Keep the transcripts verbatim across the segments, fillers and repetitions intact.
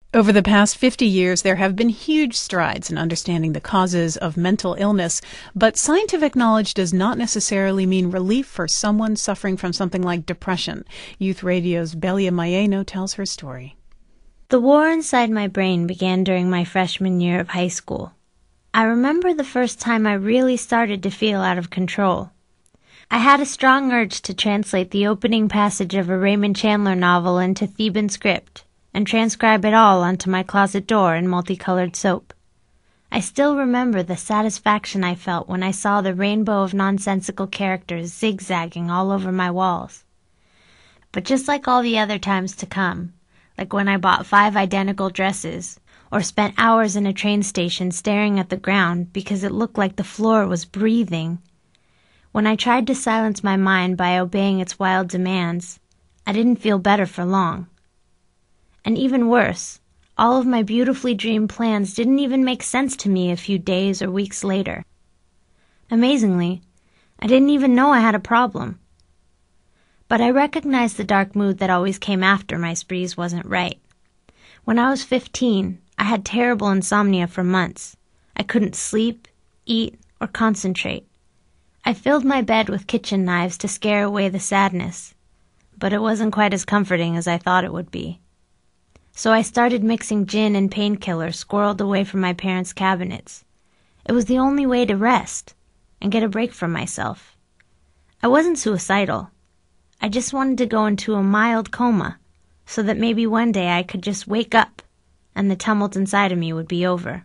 Over the past fifty years, there have been huge strides in understanding the causes of mental illness, but scientific knowledge does not necessarily mean relief for someone suffering from something like depression. Youth Radio's Belia Mayeno tells her story. The war inside my brain began during my freshman year of high school. I remember the first time I really started to feel out of control. I had a strong urge to translate the opening passage of a Raymond Chandler novel into Theban script and transcribe it all onto my closet door in multicolored soap. I still remember the satisfaction I felt when I saw the rainbow of nonsensical characters zigzagging all over my walls. But just like all the other times to come, like when I bought five identical dresses, or spent hours in a train station staring at the ground because it looked like the floor was breathing, when I tried to silence my mind by obeying its wild demands, I didn't feel better for long. And even worse, all of my beautifully dreamed plans didn't even make sense to me a few days or weeks later. Amazingly, I didn't even know I had a problem. But I recognized the dark mood that always came after my sprees wasn't right. When I was fifteen, I had terrible insomnia for months. I couldn't sleep, eat, or concentrate. I filled my bed with kitchen knives to scare away the sadness, but it wasn't quite as comforting as I thought it would be. So I started mixing gin and painkillers squirreled away from my parents' cabinets. It was the only way to rest and get a break from myself. I wasn't suicidal. I just wanted to go into a mild coma so that maybe one day I could just wake up and the tumult inside of me would be over.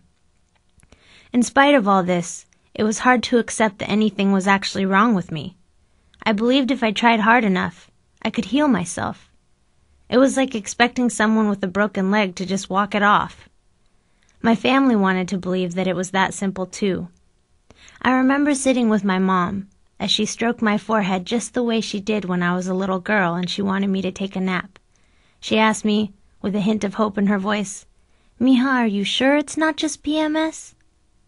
In spite of all this, it was hard to accept that anything was actually wrong with me. I believed if I tried hard enough, I could heal myself. It was like expecting someone with a broken leg to just walk it off. My family wanted to believe that it was that simple too. I remember sitting with my mom as she stroked my forehead just the way she did when I was a little girl and she wanted me to take a nap. She asked me, with a hint of hope in her voice, "Mija, are you sure it's not just P M S?"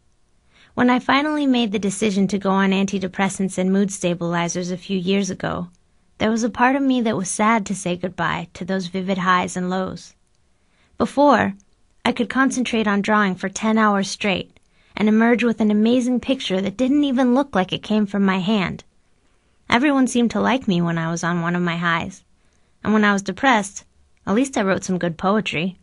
When I finally made the decision to go on antidepressants and mood stabilizers a few years ago, there was a part of me that was sad to say goodbye to those vivid highs and lows. Before, I could concentrate on drawing for ten hours straight and emerge with an amazing picture that didn't even look like it came from my hand. Everyone seemed to like me when I was on one of my highs, and when I was depressed, at least I wrote some good poetry.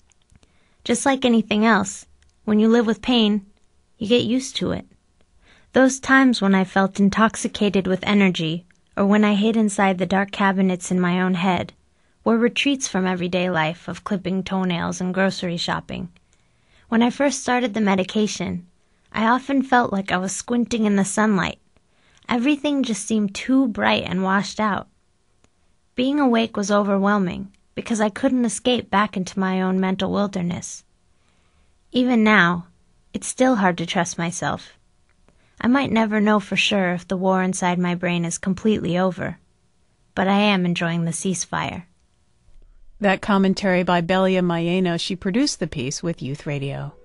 Just like anything else, when you live with pain, you get used to it. Those times when I felt intoxicated with energy, or when I hid inside the dark cabinets in my own head, were retreats from everyday life of clipping toenails and grocery shopping. When I first started the medication, I often felt like I was squinting in the sunlight. Everything just seemed too bright and washed out. Being awake was overwhelming because I couldn't escape back into my own mental wilderness. Even now, it's still hard to trust myself. I might never know for sure if the war inside my brain is completely over, but I am enjoying the ceasefire. That commentary by Belia Mayeno. She produced the piece with Youth Radio.